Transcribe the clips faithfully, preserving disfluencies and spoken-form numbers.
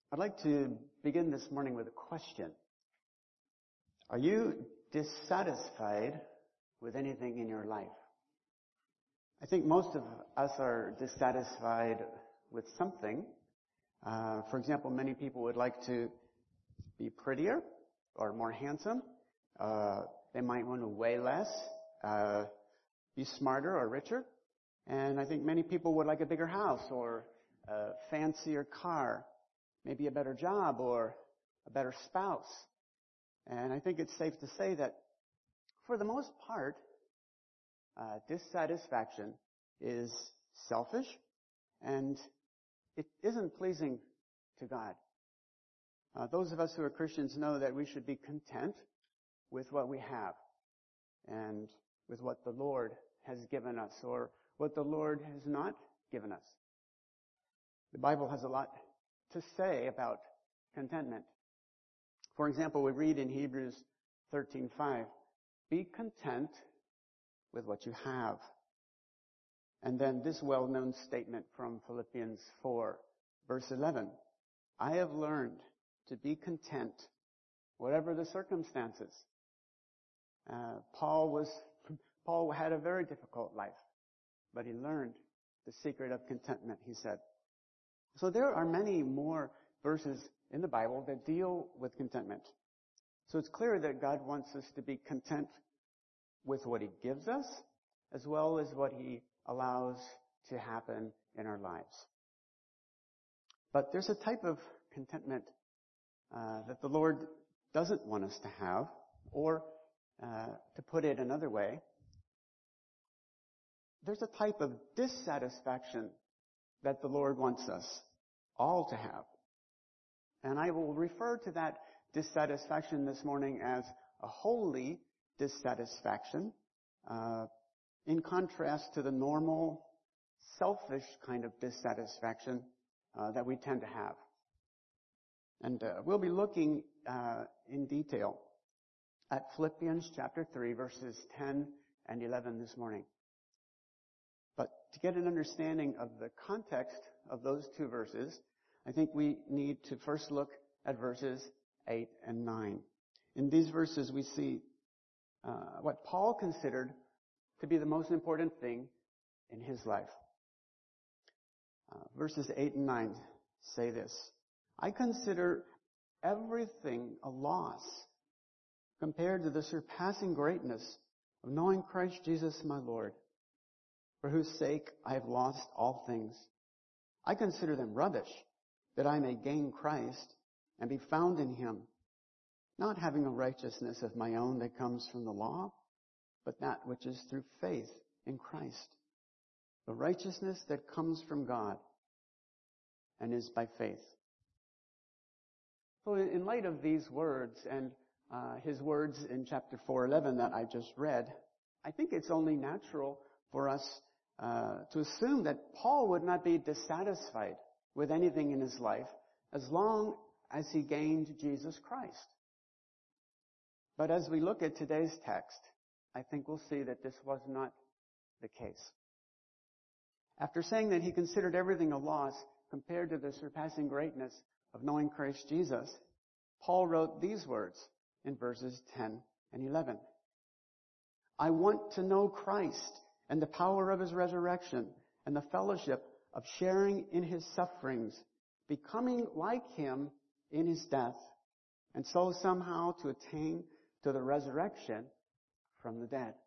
I'd like to begin this morning with a question. Are you dissatisfied with anything in your life? I think most of us are dissatisfied with something. Uh, for example, many people would like to be prettier or more handsome. Uh, they might want to weigh less, uh, be smarter or richer. And I think many people would like a bigger house or a fancier car, maybe a better job or a better spouse. And I think it's safe to say that for the most part, uh, dissatisfaction is selfish and it isn't pleasing to God. Uh, those of us who are Christians know that we should be content with what we have and with what the Lord has given us or what the Lord has not given us. The Bible has a lot to say about contentment. For example, we read in Hebrews thirteen five, "Be content with what you have." And then this well-known statement from Philippians four, verse eleven, "I have learned to be content, whatever the circumstances." Uh, Paul was Paul had a very difficult life, but he learned the secret of contentment, he said. So there are many more verses in the Bible that deal with contentment. So it's clear that God wants us to be content with what He gives us, as well as what He allows to happen in our lives. But there's a type of contentment uh, that the Lord doesn't want us to have, or uh, to put it another way, there's a type of dissatisfaction that the Lord wants us all to have. And I will refer to that dissatisfaction this morning as a holy dissatisfaction, uh, in contrast to the normal, selfish kind of dissatisfaction uh, that we tend to have. And uh, we'll be looking uh, in detail at Philippians chapter three, verses ten and eleven this morning. But to get an understanding of the context of those two verses, I think we need to first look at verses eight and nine. In these verses, we see uh, what Paul considered to be the most important thing in his life. Uh, verses eight and nine say this, "I consider everything a loss compared to the surpassing greatness of knowing Christ Jesus my Lord, for whose sake I have lost all things. I consider them rubbish, that I may gain Christ and be found in Him, not having a righteousness of my own that comes from the law, but that which is through faith in Christ, the righteousness that comes from God and is by faith." So in light of these words and uh, his words in chapter four eleven that I just read, I think it's only natural for us uh, to assume that Paul would not be dissatisfied with anything in his life as long as he gained Jesus Christ. But as we look at today's text, I think we'll see that this was not the case. After saying that he considered everything a loss compared to the surpassing greatness of knowing Christ Jesus, Paul wrote these words in verses ten and eleven. "I want to know Christ and the power of His resurrection and the fellowship of sharing in His sufferings, becoming like Him in His death, and so somehow to attain to the resurrection from the dead."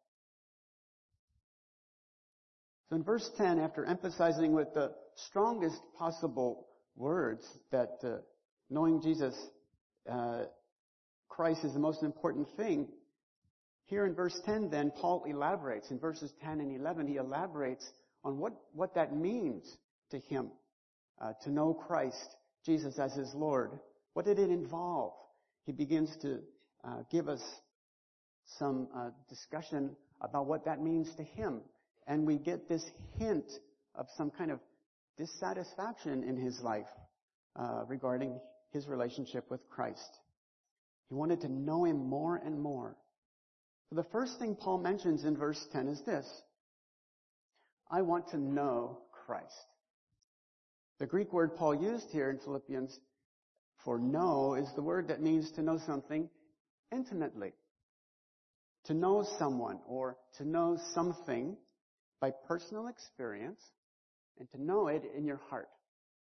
So in verse ten, after emphasizing with the strongest possible words that uh, knowing Jesus uh, Christ is the most important thing, here in verse ten then, Paul elaborates. In verses ten and eleven, he elaborates on what, what that means to him, uh, to know Christ, Jesus as his Lord. What did it involve? He begins to uh, give us some uh, discussion about what that means to him. And we get this hint of some kind of dissatisfaction in his life uh, regarding his relationship with Christ. He wanted to know Him more and more. So the first thing Paul mentions in verse ten is this: I want to know Christ. The Greek word Paul used here in Philippians for know is the word that means to know something intimately. To know someone or to know something by personal experience and to know it in your heart.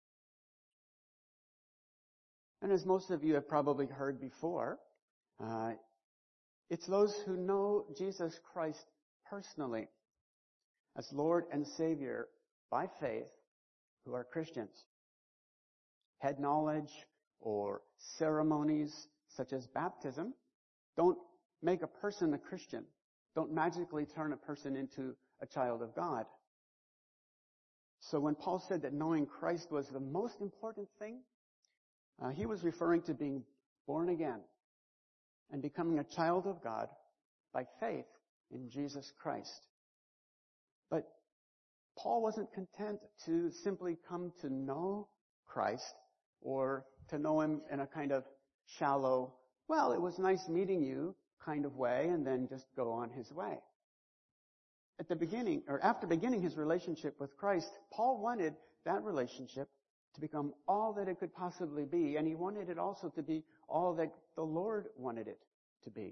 And as most of you have probably heard before, uh, it's those who know Jesus Christ personally as Lord and Savior by faith who are Christians. Head knowledge or ceremonies such as baptism don't make a person a Christian. Don't magically turn a person into a child of God. So when Paul said that knowing Christ was the most important thing, uh, he was referring to being born again and becoming a child of God by faith in Jesus Christ. But Paul wasn't content to simply come to know Christ or to know him in a kind of shallow, well, it was nice meeting you kind of way, and then just go on his way. At the beginning, or after beginning his relationship with Christ, Paul wanted that relationship to become all that it could possibly be, and he wanted it also to be all that the Lord wanted it to be.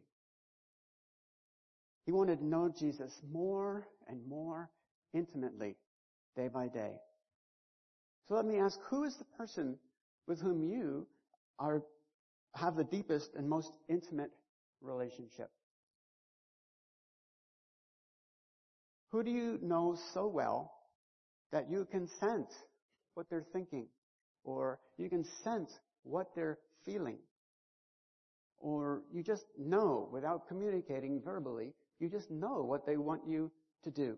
He wanted to know Jesus more and more intimately, day by day. So let me ask, who is the person with whom you are have the deepest and most intimate relationship? Who do you know so well that you can sense what they're thinking, or you can sense what they're feeling, or you just know without communicating verbally, you just know what they want you to do?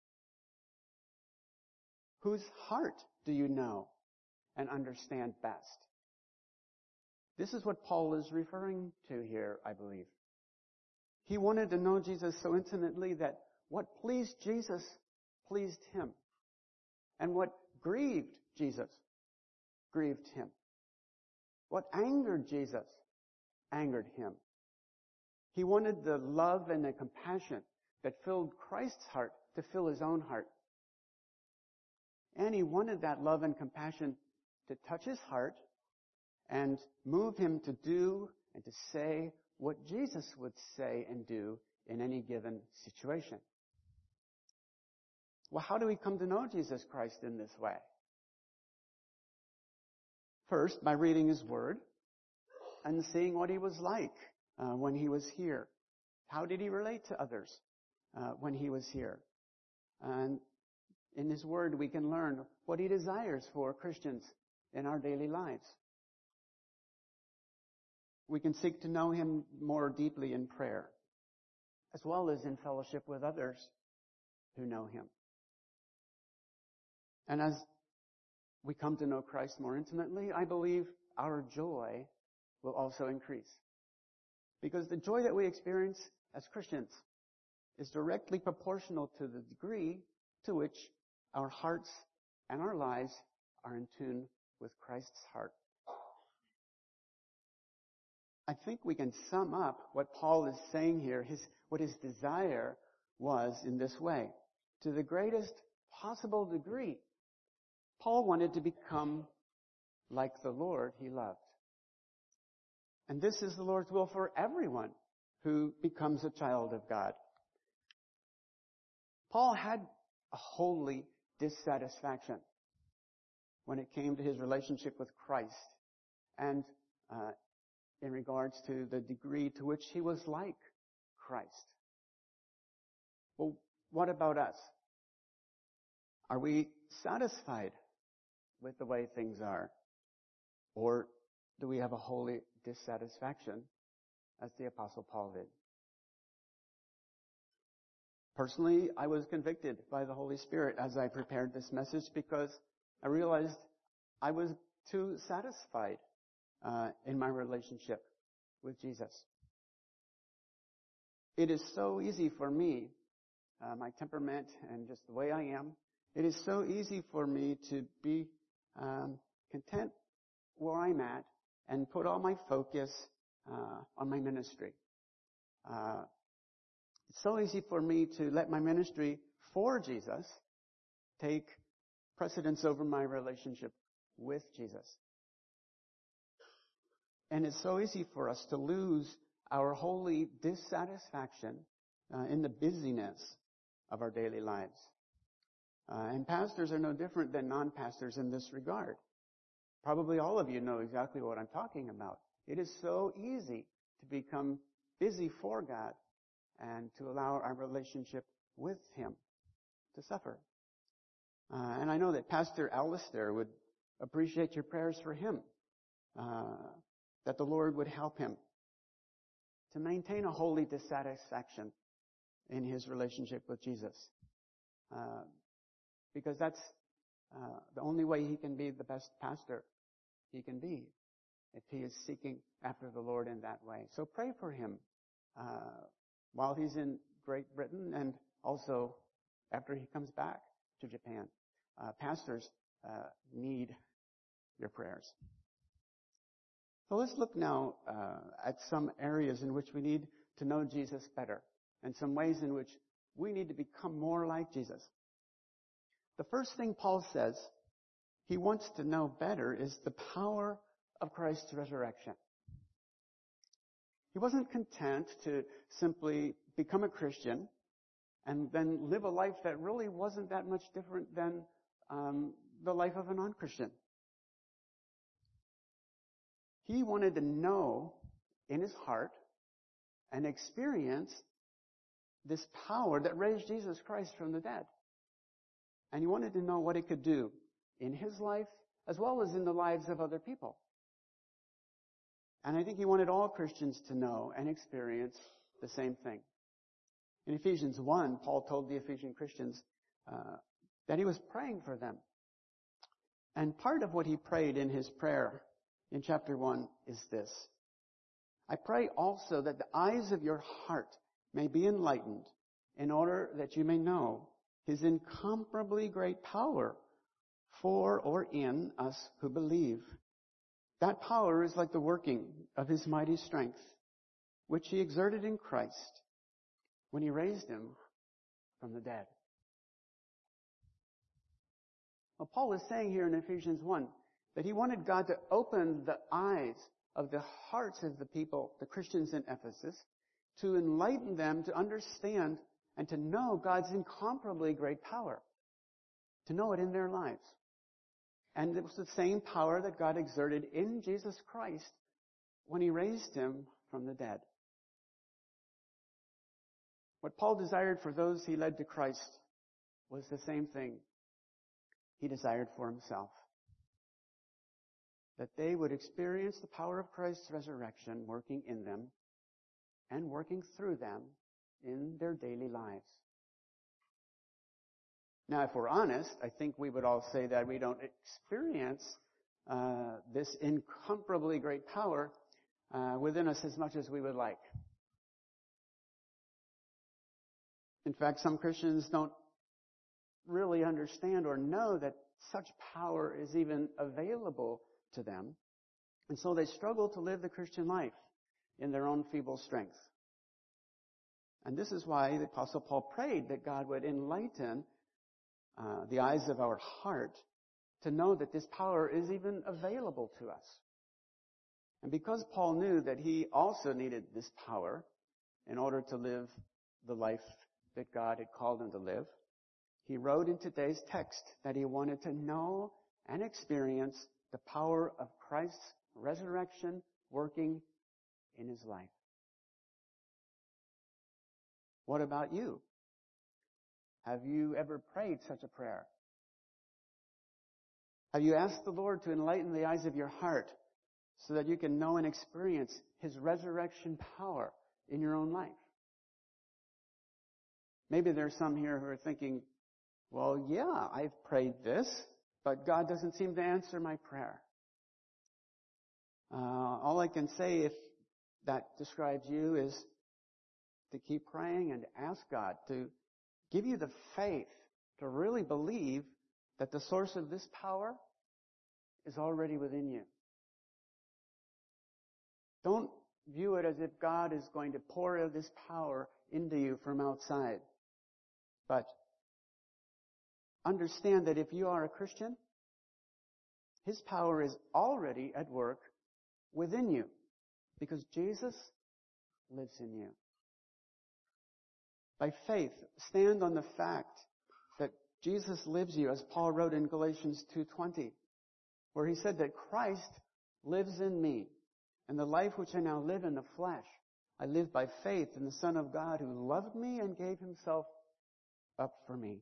Whose heart do you know and understand best? This is what Paul is referring to here, I believe. He wanted to know Jesus so intimately that what pleased Jesus pleased him. And what grieved Jesus grieved him. What angered Jesus angered him. He wanted the love and the compassion that filled Christ's heart to fill his own heart. And he wanted that love and compassion to touch his heart and move him to do and to say what Jesus would say and do in any given situation. Well, how do we come to know Jesus Christ in this way? First, by reading his word and seeing what he was like uh, when he was here. How did he relate to others uh, when he was here? And in his word, we can learn what he desires for Christians in our daily lives. We can seek to know him more deeply in prayer, as well as in fellowship with others who know him. And as we come to know Christ more intimately, I believe our joy will also increase. Because the joy that we experience as Christians is directly proportional to the degree to which our hearts and our lives are in tune with Christ's heart. I think we can sum up what Paul is saying here, his, what his desire was in this way. To the greatest possible degree, Paul wanted to become like the Lord he loved. And this is the Lord's will for everyone who becomes a child of God. Paul had a holy dissatisfaction when it came to his relationship with Christ and uh, in regards to the degree to which he was like Christ. Well, what about us? Are we satisfied with the way things are? Or do we have a holy dissatisfaction, as the Apostle Paul did? Personally, I was convicted by the Holy Spirit as I prepared this message because I realized I was too satisfied uh, in my relationship with Jesus. It is so easy for me, uh, my temperament and just the way I am, it is so easy for me to be um, content where I'm at and put all my focus uh, on my ministry. Uh, it's so easy for me to let my ministry for Jesus take precedence over my relationship with Jesus. And it's so easy for us to lose our holy dissatisfaction uh, in the busyness of our daily lives. Uh, and pastors are no different than non-pastors in this regard. Probably all of you know exactly what I'm talking about. It is so easy to become busy for God and to allow our relationship with Him to suffer. Uh, and I know that Pastor Alistair would appreciate your prayers for him, uh, that the Lord would help him to maintain a holy dissatisfaction in his relationship with Jesus. Uh, because that's uh, the only way he can be the best pastor he can be, if he is seeking after the Lord in that way. So pray for him uh, while he's in Great Britain and also after he comes back to Japan. Uh, pastors uh, need your prayers. So let's look now uh, at some areas in which we need to know Jesus better and some ways in which we need to become more like Jesus. The first thing Paul says he wants to know better is the power of Christ's resurrection. He wasn't content to simply become a Christian and then live a life that really wasn't that much different than um, the life of a non-Christian. He wanted to know in his heart and experience this power that raised Jesus Christ from the dead. And he wanted to know what it could do in his life as well as in the lives of other people. And I think he wanted all Christians to know and experience the same thing. In Ephesians one, Paul told the Ephesian Christians uh, that he was praying for them. And part of what he prayed in his prayer in chapter one is this: I pray also that the eyes of your heart may be enlightened, in order that you may know His incomparably great power for or in us who believe. That power is like the working of His mighty strength, which He exerted in Christ when He raised Him from the dead. Well, Paul is saying here in Ephesians one that he wanted God to open the eyes of the hearts of the people, the Christians in Ephesus, to enlighten them to understand and to know God's incomparably great power, to know it in their lives. And it was the same power that God exerted in Jesus Christ when He raised Him from the dead. What Paul desired for those he led to Christ was the same thing he desired for himself. That they would experience the power of Christ's resurrection working in them and working through them in their daily lives. Now, if we're honest, I think we would all say that we don't experience uh, this incomparably great power uh, within us as much as we would like. In fact, some Christians don't really understand or know that such power is even available to them. And so they struggle to live the Christian life in their own feeble strength. And this is why the Apostle Paul prayed that God would enlighten uh, the eyes of our heart to know that this power is even available to us. And because Paul knew that he also needed this power in order to live the life that God had called him to live, he wrote in today's text that he wanted to know and experience the power of Christ's resurrection working in his life. What about you? Have you ever prayed such a prayer? Have you asked the Lord to enlighten the eyes of your heart so that you can know and experience His resurrection power in your own life? Maybe there's some here who are thinking, well, yeah, I've prayed this, but God doesn't seem to answer my prayer. Uh, all I can say, if that describes you, is to keep praying and to ask God to give you the faith to really believe that the source of this power is already within you. Don't view it as if God is going to pour out this power into you from outside. But understand that if you are a Christian, His power is already at work within you. Because Jesus lives in you. By faith, stand on the fact that Jesus lives in you, as Paul wrote in Galatians two twenty, where he said that Christ lives in me, and the life which I now live in the flesh, I live by faith in the Son of God who loved me and gave himself up for me.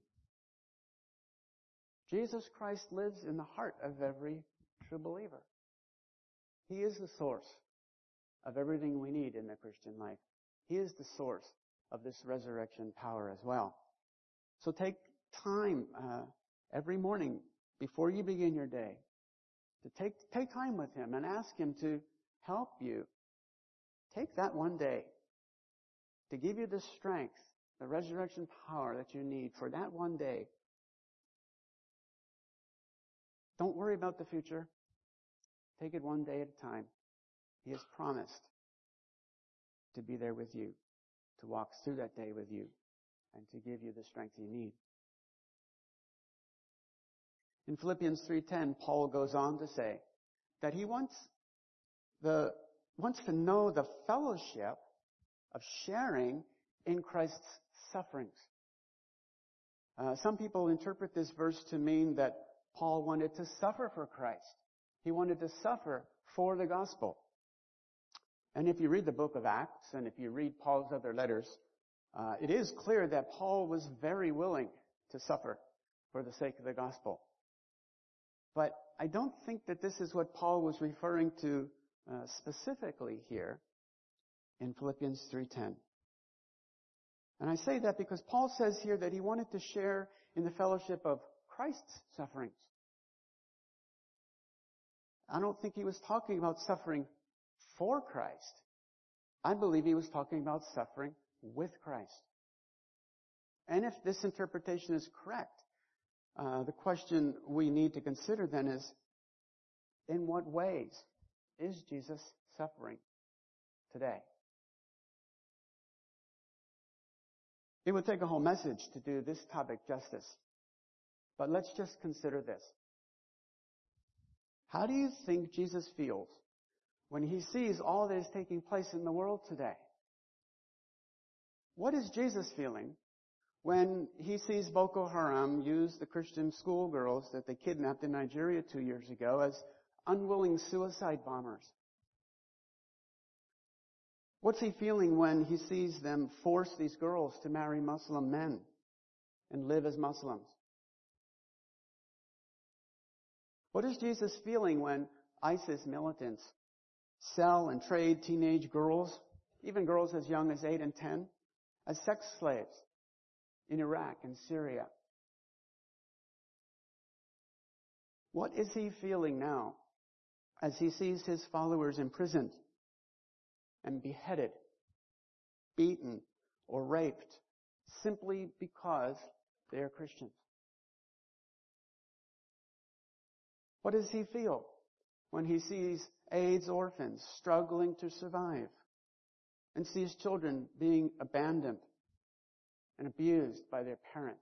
Jesus Christ lives in the heart of every true believer. He is the source of everything we need in the Christian life. He is the source of this resurrection power as well. So take time uh, every morning before you begin your day to take, take time with him and ask him to help you. Take that one day to give you the strength, the resurrection power that you need for that one day. Don't worry about the future. Take it one day at a time. He has promised to be there with you, to walk through that day with you, and to give you the strength you need. In Philippians three ten, Paul goes on to say that he wants the wants to know the fellowship of sharing in Christ's sufferings. Uh, some people interpret this verse to mean that Paul wanted to suffer for Christ. He wanted to suffer for the gospel. And if you read the book of Acts, and if you read Paul's other letters, uh, it is clear that Paul was very willing to suffer for the sake of the gospel. But I don't think that this is what Paul was referring to uh, specifically here in Philippians three ten. And I say that because Paul says here that he wanted to share in the fellowship of Christ's sufferings. I don't think he was talking about suffering for Christ. I believe he was talking about suffering with Christ. And if this interpretation is correct, uh, the question we need to consider then is, in what ways is Jesus suffering today? It would take a whole message to do this topic justice. But let's just consider this. How do you think Jesus feels when he sees all that is taking place in the world today? What is Jesus feeling when he sees Boko Haram use the Christian schoolgirls that they kidnapped in Nigeria two years ago as unwilling suicide bombers? What's he feeling when he sees them force these girls to marry Muslim men and live as Muslims? What is Jesus feeling when ISIS militants sell and trade teenage girls, even girls as young as eight and ten, as sex slaves in Iraq and Syria? What is he feeling now as he sees his followers imprisoned and beheaded, beaten, or raped simply because they are Christians? What does he feel when he sees AIDS orphans struggling to survive and sees children being abandoned and abused by their parents?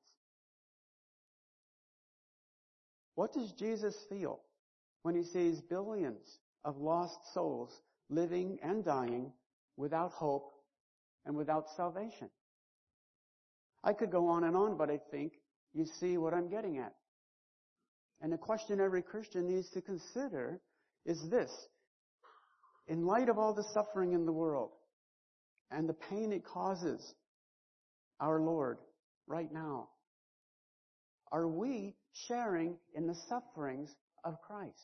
What does Jesus feel when he sees billions of lost souls living and dying without hope and without salvation? I could go on and on, but I think you see what I'm getting at. And the question every Christian needs to consider is this. In light of all the suffering in the world and the pain it causes our Lord right now, are we sharing in the sufferings of Christ?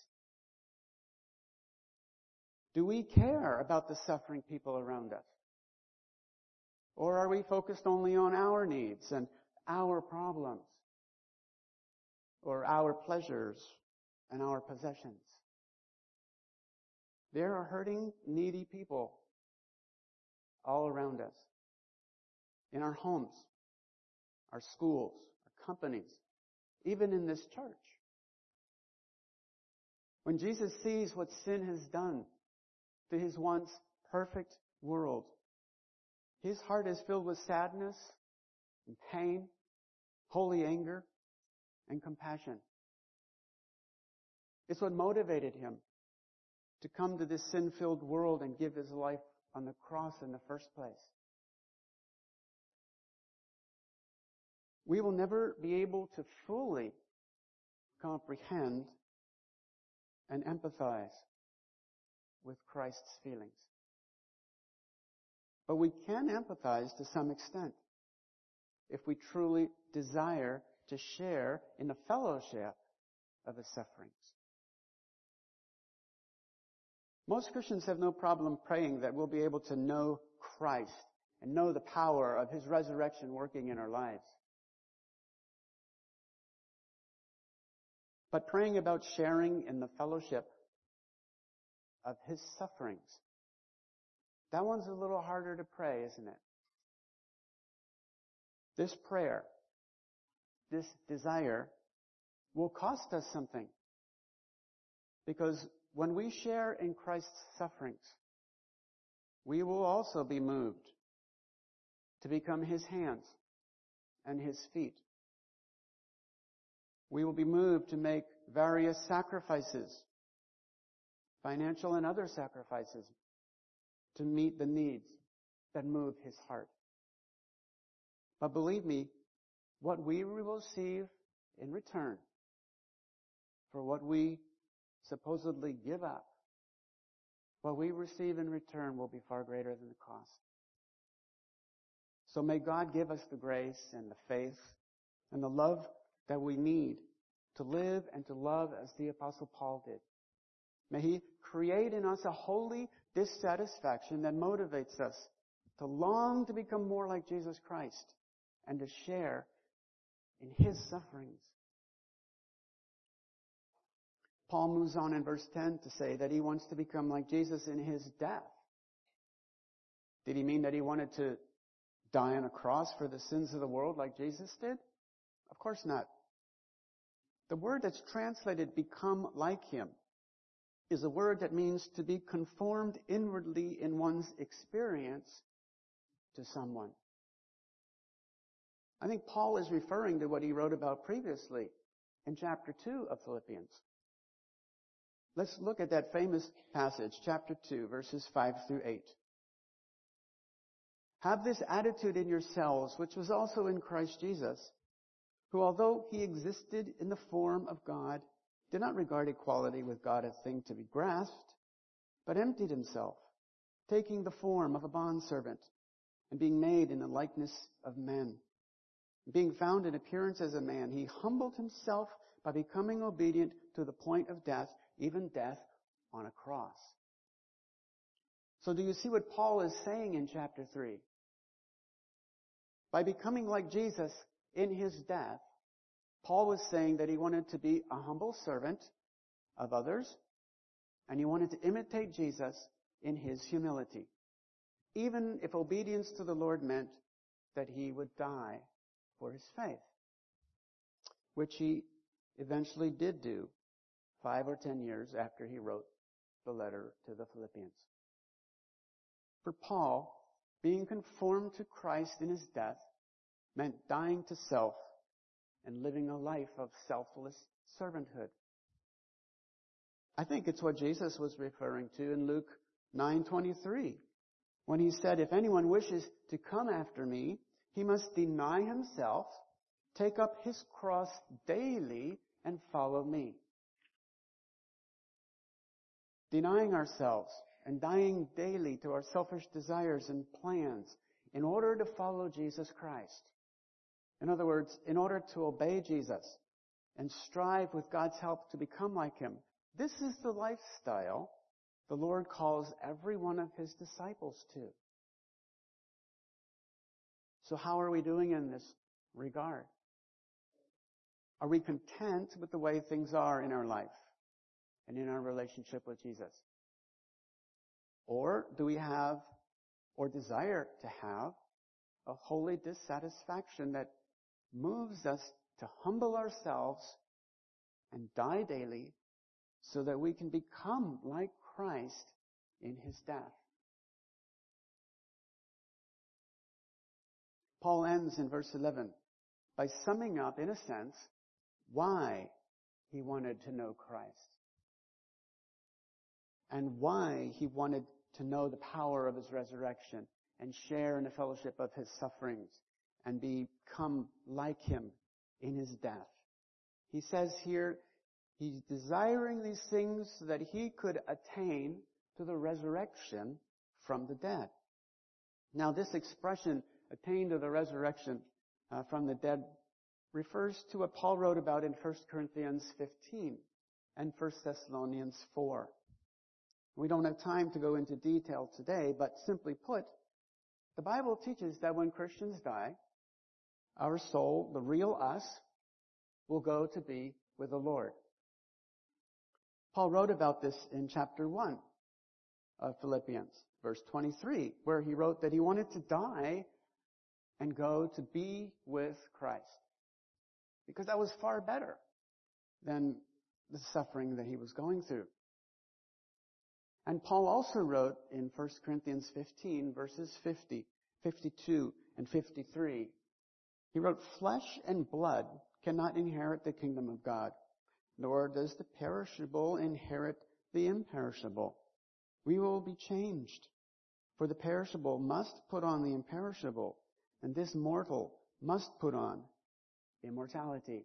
Do we care about the suffering people around us? Or are we focused only on our needs and our problems? Or our pleasures and our possessions? There are hurting, needy people all around us. In our homes, our schools, our companies, even in this church. When Jesus sees what sin has done to his once perfect world, his heart is filled with sadness and pain, holy anger, and compassion. It's what motivated him to come to this sin-filled world and give his life on the cross in the first place. We will never be able to fully comprehend and empathize with Christ's feelings. But we can empathize to some extent if we truly desire to share in the fellowship of his sufferings. Most Christians have no problem praying that we'll be able to know Christ and know the power of his resurrection working in our lives. But praying about sharing in the fellowship of his sufferings, that one's a little harder to pray, isn't it? This prayer, this desire, will cost us something. Because when we share in Christ's sufferings, we will also be moved to become his hands and his feet. We will be moved to make various sacrifices, financial and other sacrifices, to meet the needs that move his heart. But believe me, what we will receive in return for what we supposedly give up, what we receive in return will be far greater than the cost. So may God give us the grace and the faith and the love that we need to live and to love as the Apostle Paul did. May he create in us a holy dissatisfaction that motivates us to long to become more like Jesus Christ and to share in his sufferings. Paul moves on in verse ten to say that he wants to become like Jesus in his death. Did he mean that he wanted to die on a cross for the sins of the world like Jesus did? Of course not. The word that's translated become like him is a word that means to be conformed inwardly in one's experience to someone. I think Paul is referring to what he wrote about previously in chapter two of Philippians. Let's look at that famous passage, chapter two, verses five through eight. Have this attitude in yourselves, which was also in Christ Jesus, who, although he existed in the form of God, did not regard equality with God a thing to be grasped, but emptied himself, taking the form of a bondservant, and being made in the likeness of men. Being found in appearance as a man, he humbled himself by becoming obedient to the point of death, even death on a cross. So do you see what Paul is saying in chapter three? By becoming like Jesus in his death, Paul was saying that he wanted to be a humble servant of others, and he wanted to imitate Jesus in his humility, even if obedience to the Lord meant that he would die for his faith, which he eventually did do five or ten years after he wrote the letter to the Philippians. For Paul, being conformed to Christ in his death meant dying to self and living a life of selfless servanthood. I think it's what Jesus was referring to in Luke nine twenty-three, when he said, if anyone wishes to come after me, he must deny himself, take up his cross daily, and follow me. Denying ourselves and dying daily to our selfish desires and plans in order to follow Jesus Christ. In other words, in order to obey Jesus and strive with God's help to become like him. This is the lifestyle the Lord calls every one of his disciples to. So how are we doing in this regard? Are we content with the way things are in our life and in our relationship with Jesus? Or do we have or desire to have a holy dissatisfaction that moves us to humble ourselves and die daily so that we can become like Christ in his death? Paul ends in verse eleven by summing up, in a sense, why he wanted to know Christ. and why he wanted to know the power of his resurrection and share in the fellowship of his sufferings and become like him in his death. He says here, he's desiring these things so that he could attain to the resurrection from the dead. Now, this expression, attain to the resurrection uh, from the dead, refers to what Paul wrote about in First Corinthians fifteen and First Thessalonians four. We don't have time to go into detail today, but simply put, the Bible teaches that when Christians die, our soul, the real us, will go to be with the Lord. Paul wrote about this in chapter one of Philippians, verse twenty-three, where he wrote that he wanted to die and go to be with Christ, because that was far better than the suffering that he was going through. And Paul also wrote in First Corinthians fifteen, verses fifty, fifty-two, and fifty-three, he wrote, "Flesh and blood cannot inherit the kingdom of God, nor does the perishable inherit the imperishable. We will be changed, for the perishable must put on the imperishable, and this mortal must put on immortality."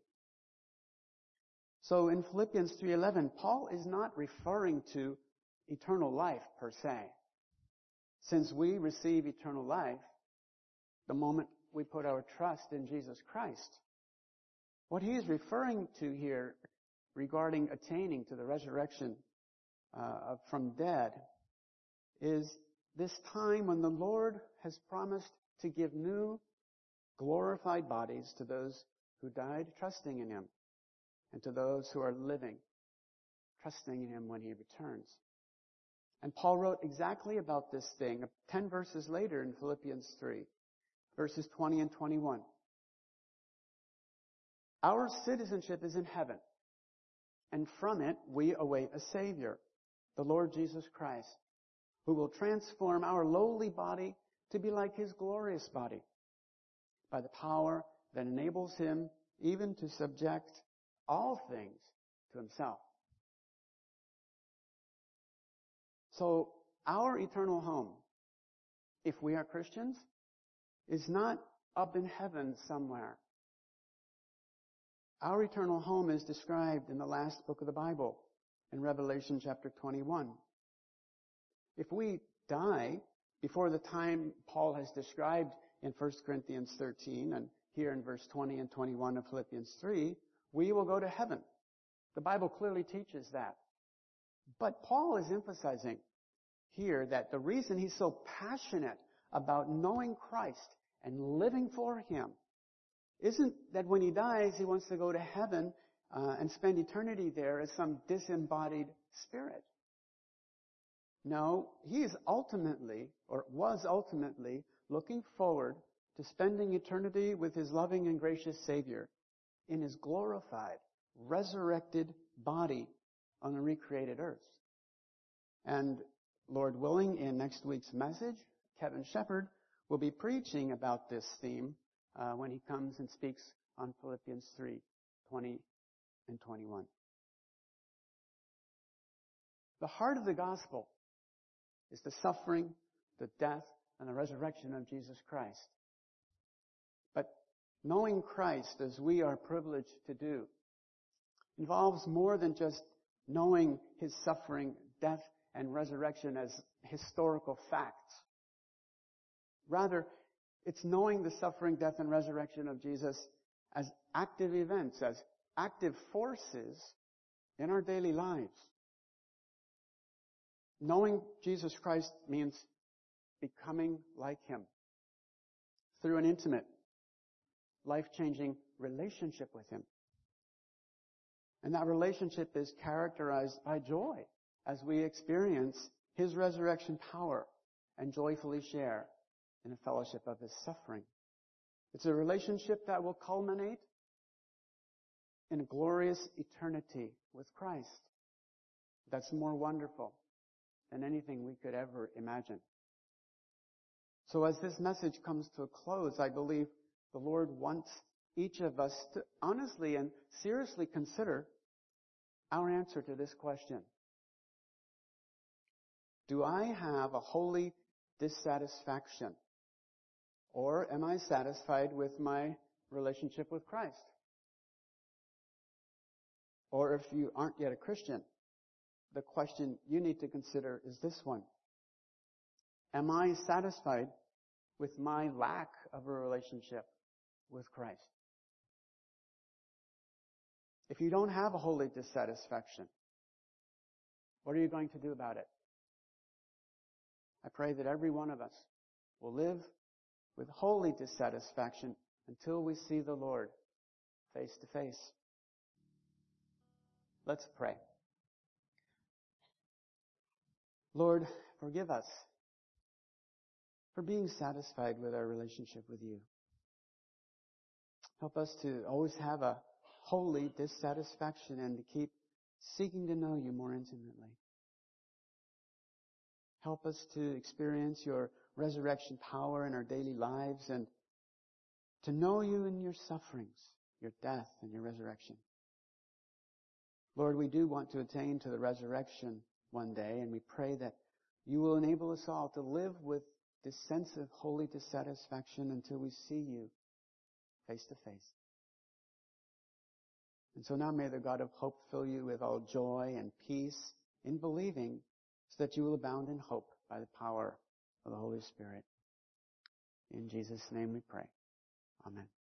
So in Philippians three eleven, Paul is not referring to eternal life per se, since we receive eternal life the moment we put our trust in Jesus Christ. What he is referring to here regarding attaining to the resurrection uh, from dead is this time when the Lord has promised to give new glorified bodies to those who died trusting in him, and to those who are living trusting in him when he returns. And Paul wrote exactly about this thing ten verses later in Philippians three, verses twenty and twenty-one. Our citizenship is in heaven, and from it we await a Savior, the Lord Jesus Christ, who will transform our lowly body to be like his glorious body, by the power that enables him even to subject all things to himself. So our eternal home, if we are Christians, is not up in heaven somewhere. Our eternal home is described in the last book of the Bible, in Revelation chapter twenty-one. If we die before the time Paul has described in First Corinthians thirteen and here in verse twenty and twenty-one of Philippians three, we will go to heaven. The Bible clearly teaches that. But Paul is emphasizing here that the reason he's so passionate about knowing Christ and living for him isn't that when he dies, he wants to go to heaven uh, and spend eternity there as some disembodied spirit. No, he is ultimately, or was ultimately, looking forward to spending eternity with his loving and gracious Savior in his glorified, resurrected body on a recreated earth. And Lord willing, in next week's message, Kevin Shepherd will be preaching about this theme uh, when he comes and speaks on Philippians three, twenty and twenty-one. The heart of the gospel is the suffering, the death, and the resurrection of Jesus Christ. But knowing Christ, as we are privileged to do, involves more than just knowing his suffering, death, and resurrection as historical facts. Rather, it's knowing the suffering, death, and resurrection of Jesus as active events, as active forces in our daily lives. Knowing Jesus Christ means becoming like him through an intimate, life-changing relationship with him. And that relationship is characterized by joy as we experience his resurrection power and joyfully share in the fellowship of his suffering. It's a relationship that will culminate in a glorious eternity with Christ. That's more wonderful than anything we could ever imagine. So as this message comes to a close, I believe the Lord wants each of us to honestly and seriously consider our answer to this question. Do I have a holy dissatisfaction? Or am I satisfied with my relationship with Christ? Or if you aren't yet a Christian, the question you need to consider is this one. Am I satisfied with my lack of a relationship with Christ? If you don't have a holy dissatisfaction, what are you going to do about it? I pray that every one of us will live with holy dissatisfaction until we see the Lord face to face. Let's pray. Lord, forgive us for being satisfied with our relationship with you. Help us to always have a holy dissatisfaction and to keep seeking to know you more intimately. Help us to experience your resurrection power in our daily lives and to know you in your sufferings, your death and your resurrection. Lord, we do want to attain to the resurrection one day, and we pray that you will enable us all to live with this sense of holy dissatisfaction until we see you face to face. And so now may the God of hope fill you with all joy and peace in believing, so that you will abound in hope by the power of the Holy Spirit. In Jesus' name we pray. Amen.